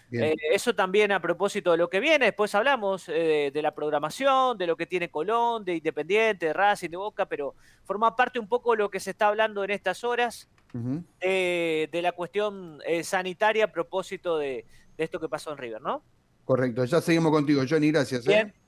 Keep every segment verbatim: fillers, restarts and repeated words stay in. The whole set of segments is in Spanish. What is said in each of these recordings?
Eh, eso también a propósito de lo que viene, después hablamos eh, de la programación, de lo que tiene Colón, de Independiente, de Racing, de Boca, pero forma parte un poco de lo que se está hablando en estas horas, Uh-huh. eh, de la cuestión eh, sanitaria a propósito de, de esto que pasó en River, ¿no? Correcto, ya seguimos contigo, Johnny, gracias. ¿eh? Bien.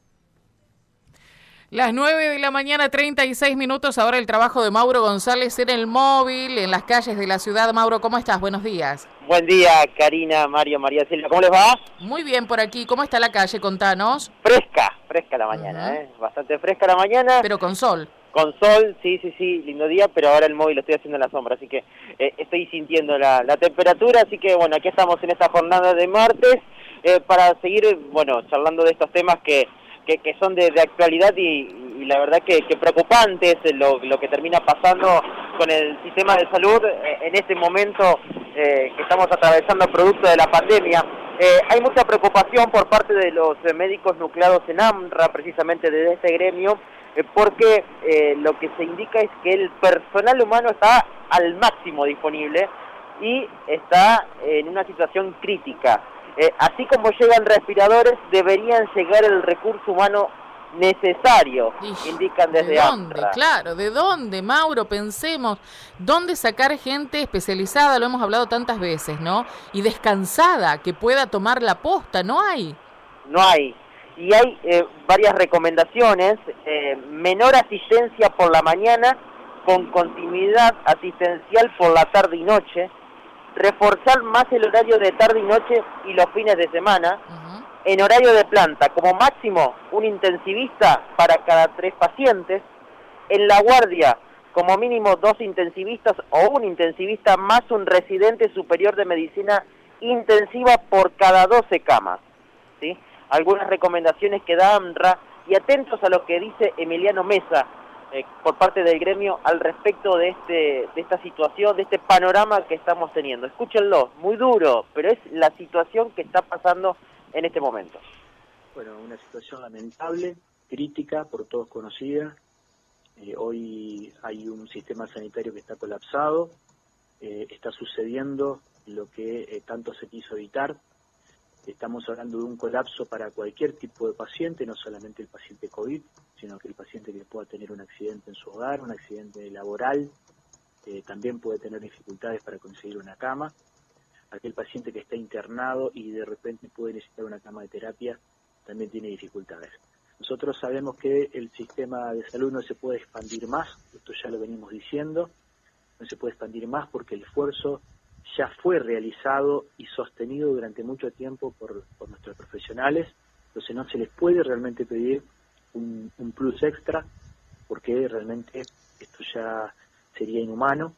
Las nueve de la mañana, treinta y seis minutos. Ahora el trabajo de Mauro González en el móvil, en las calles de la ciudad. Mauro, ¿cómo estás? Buenos días. Buen día, Karina, Mario, María Silvia. ¿Cómo les va? Muy bien por aquí. ¿Cómo está la calle? Contanos. Fresca, fresca la mañana, Uh-huh. ¿eh? Bastante fresca la mañana. Pero con sol. Con sol, sí, sí, sí, lindo día, pero ahora el móvil lo estoy haciendo en la sombra, así que eh, estoy sintiendo la, la temperatura, así que bueno, aquí estamos en esta jornada de martes eh, para seguir, bueno, charlando de estos temas que que, que son de, de actualidad y, y la verdad que, que preocupantes lo, lo que termina pasando con el sistema de salud eh, en este momento eh, que estamos atravesando producto de la pandemia. Eh, hay mucha preocupación por parte de los eh, médicos nucleados en AMRA, precisamente de este gremio, eh, porque eh, lo que se indica es que el personal humano está al máximo disponible y está en una situación crítica. Eh, así como llegan respiradores, deberían llegar el recurso humano necesario, Ish, indican desde ¿de dónde? AMRA. Claro, ¿de dónde, Mauro? Pensemos, ¿dónde sacar gente especializada? Lo hemos hablado tantas veces, ¿no? Y descansada, que pueda tomar la posta, ¿no hay? No hay. Y hay eh, varias recomendaciones, eh, menor asistencia por la mañana, con continuidad asistencial por la tarde y noche, reforzar más el horario de tarde y noche y los fines de semana, uh-huh. En horario de planta, como máximo un intensivista para cada tres pacientes, en la guardia como mínimo dos intensivistas o un intensivista más un residente superior de medicina intensiva por cada doce camas, ¿sí? Algunas recomendaciones que da AMRA y atentos a lo que dice Emiliano Mesa, Eh, por parte del gremio al respecto de este de esta situación, de este panorama que estamos teniendo. Escúchenlo, muy duro, pero es la situación que está pasando en este momento. Bueno, una situación lamentable, crítica, por todos conocida. Eh, hoy hay un sistema sanitario que está colapsado, eh, está sucediendo lo que eh, tanto se quiso evitar. Estamos hablando de un colapso para cualquier tipo de paciente, no solamente el paciente COVID, sino que el paciente que pueda tener un accidente en su hogar, un accidente laboral, eh, también puede tener dificultades para conseguir una cama. Aquel paciente que está internado y de repente puede necesitar una cama de terapia, también tiene dificultades. Nosotros sabemos que el sistema de salud no se puede expandir más, esto ya lo venimos diciendo, no se puede expandir más porque el esfuerzo ya fue realizado y sostenido durante mucho tiempo por, por nuestros profesionales, entonces no se les puede realmente pedir un, un plus extra, porque realmente esto ya sería inhumano,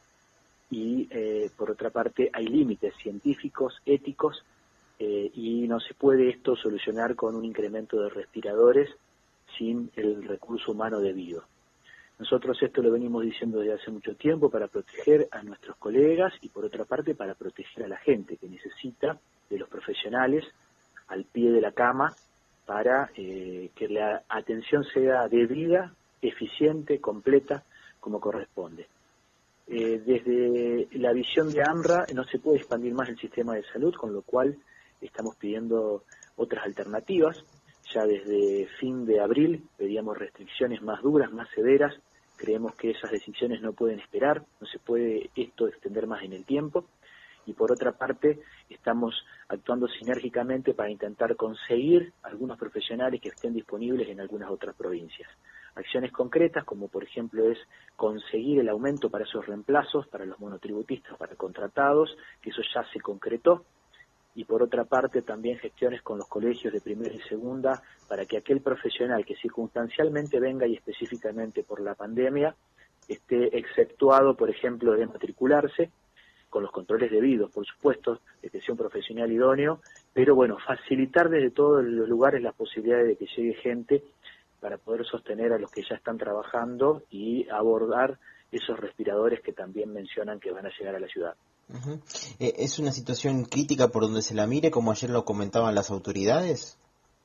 y eh, por otra parte hay límites científicos, éticos, eh, y no se puede esto solucionar con un incremento de respiradores sin el recurso humano debido. Nosotros esto lo venimos diciendo desde hace mucho tiempo para proteger a nuestros colegas y por otra parte para proteger a la gente que necesita de los profesionales al pie de la cama para eh, que la atención sea debida, eficiente, completa, como corresponde. Eh, desde la visión de AMRA no se puede expandir más el sistema de salud, con lo cual estamos pidiendo otras alternativas. Ya desde fin de abril pedíamos restricciones más duras, más severas. Creemos que esas decisiones no pueden esperar, no se puede esto extender más en el tiempo. Y por otra parte, estamos actuando sinérgicamente para intentar conseguir algunos profesionales que estén disponibles en algunas otras provincias. Acciones concretas, como por ejemplo es conseguir el aumento para esos reemplazos, para los monotributistas, para contratados, que eso ya se concretó. Y por otra parte también gestiones con los colegios de primera y segunda para que aquel profesional que circunstancialmente venga y específicamente por la pandemia esté exceptuado, por ejemplo, de matricularse, con los controles debidos, por supuesto, de que sea un profesional idóneo, pero bueno, facilitar desde todos los lugares las posibilidades de que llegue gente para poder sostener a los que ya están trabajando y abordar esos respiradores que también mencionan que van a llegar a la ciudad. Uh-huh. Eh, ¿Es una situación crítica por donde se la mire, como ayer lo comentaban las autoridades?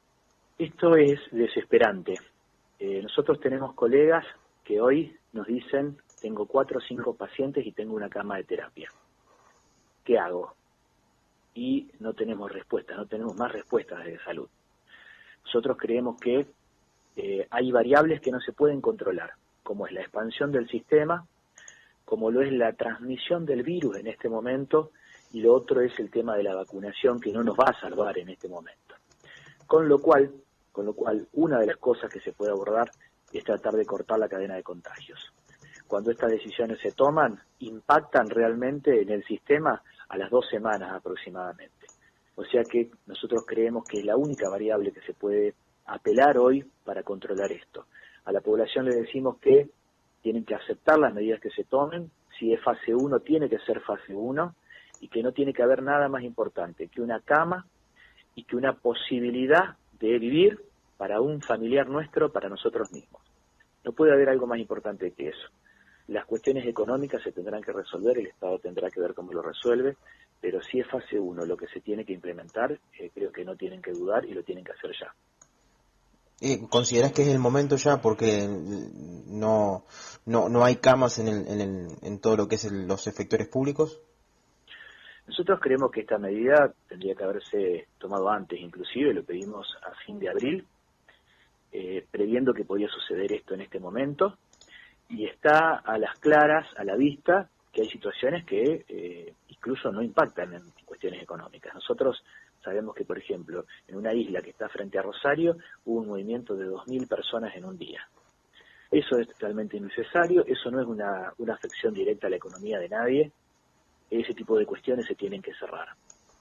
Esto es desesperante. Eh, nosotros tenemos colegas que hoy nos dicen, tengo cuatro o cinco pacientes y tengo una cama de terapia. ¿Qué hago? y no tenemos respuestas, no tenemos más respuestas de salud. Nosotros creemos que eh, hay variables que no se pueden controlar, como es la expansión del sistema, como lo es la transmisión del virus en este momento, y lo otro es el tema de la vacunación, que no nos va a salvar en este momento. Con lo cual, con lo cual, una de las cosas que se puede abordar es tratar de cortar la cadena de contagios. Cuando estas decisiones se toman, impactan realmente en el sistema a las dos semanas aproximadamente. O sea que nosotros creemos que es la única variable que se puede apelar hoy para controlar esto. A la población le decimos que tienen que aceptar las medidas que se tomen, si es fase uno tiene que ser fase uno, y que no tiene que haber nada más importante que una cama y que una posibilidad de vivir para un familiar nuestro, para nosotros mismos. No puede haber algo más importante que eso. Las cuestiones económicas se tendrán que resolver, el Estado tendrá que ver cómo lo resuelve, pero si es fase uno lo que se tiene que implementar, eh, creo que no tienen que dudar y lo tienen que hacer ya. Eh, ¿Considerás que es el momento ya? Porque no no no hay camas en el, en, el, en todo lo que es el, los efectores públicos. Nosotros creemos que esta medida tendría que haberse tomado antes, inclusive lo pedimos a fin de abril, eh, previendo que podía suceder esto en este momento, y está a las claras, a la vista, que hay situaciones que eh, incluso no impactan en cuestiones económicas. Nosotros sabemos que, por ejemplo, en una isla que está frente a Rosario, hubo un movimiento de dos mil personas en un día. Eso es totalmente innecesario, eso no es una, una afección directa a la economía de nadie. Ese tipo de cuestiones se tienen que cerrar.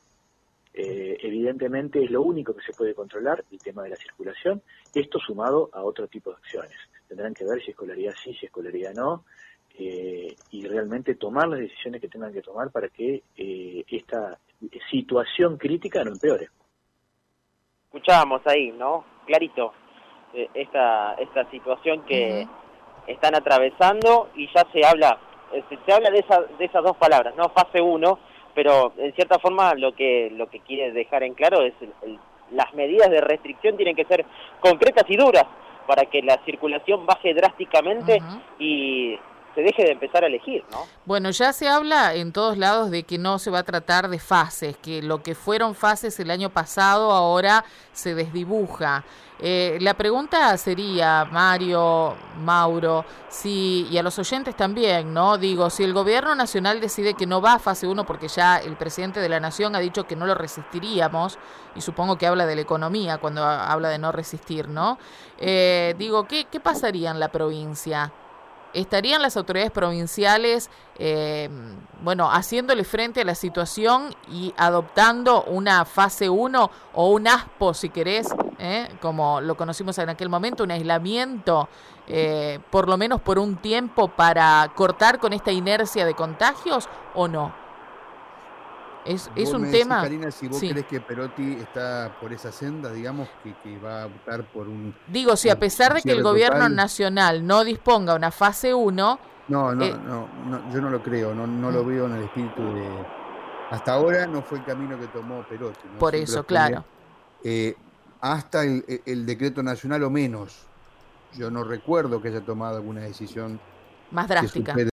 Eh, evidentemente es lo único que se puede controlar, el tema de la circulación, esto sumado a otro tipo de acciones. Tendrán que ver si escolaridad sí, si escolaridad no, eh, y realmente tomar las decisiones que tengan que tomar para que eh, esta situación crítica no empeore. Escuchábamos ahí, ¿no? Clarito, eh, esta, esta situación que uh-huh. están atravesando, y ya se habla... Se, se habla de, esa, de esas dos palabras, ¿no? Fase uno, pero en cierta forma lo que lo que quiere dejar en claro es el, el, las medidas de restricción tienen que ser concretas y duras para que la circulación baje drásticamente uh-huh. y se deje de empezar a elegir, ¿no? Bueno, ya se habla en todos lados de que no se va a tratar de fases, que lo que fueron fases el año pasado ahora se desdibuja. Eh, la pregunta sería, Mario, Mauro, si y a los oyentes también, ¿no? Digo, si el gobierno nacional decide que no va a fase uno, porque ya el presidente de la nación ha dicho que no lo resistiríamos, y supongo que habla de la economía cuando habla de no resistir, ¿no? Eh, digo, ¿qué, qué pasaría en la provincia? ¿Estarían las autoridades provinciales, eh, bueno, haciéndole frente a la situación y adoptando una fase uno o un ASPO, si querés, eh, como lo conocimos en aquel momento, un aislamiento, eh, por lo menos por un tiempo, para cortar con esta inercia de contagios, o no? Es, es un decís, tema... Karina, si vos sí. crees que Perotti está por esa senda, digamos, que, que va a optar por un... Digo, si a pesar de que el gobierno total, nacional no disponga una fase uno... No, no, eh, no, no, yo no lo creo, no, no lo veo en el espíritu de... Hasta ahora no fue el camino que tomó Perotti, ¿no? Por Siempre eso, fue, claro. Eh, hasta el, el decreto nacional o menos. Yo no recuerdo que haya tomado alguna decisión más drástica.